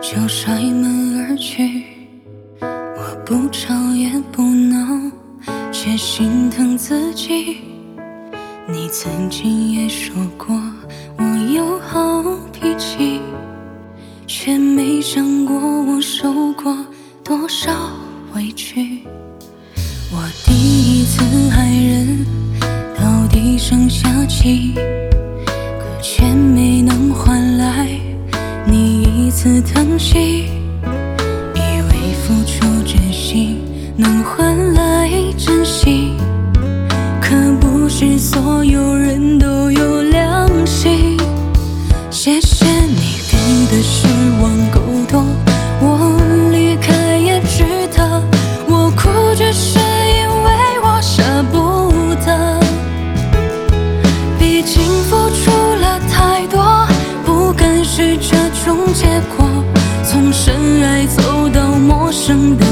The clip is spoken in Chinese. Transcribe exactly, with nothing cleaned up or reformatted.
就摔门而去。我不吵也不闹，却心疼自己。你曾经也说过我有好脾气，却没想过我受过多少委屈。我第一次爱人到底剩下几个，却没能换来你一次疼惜。以为付出真心能换来珍惜，可不是所有人都有良心。谢谢你给的失望够多，我离开也值得。我哭只是因为我舍不得，毕竟付出了太多，不甘是这种结果。从深爱走到陌生的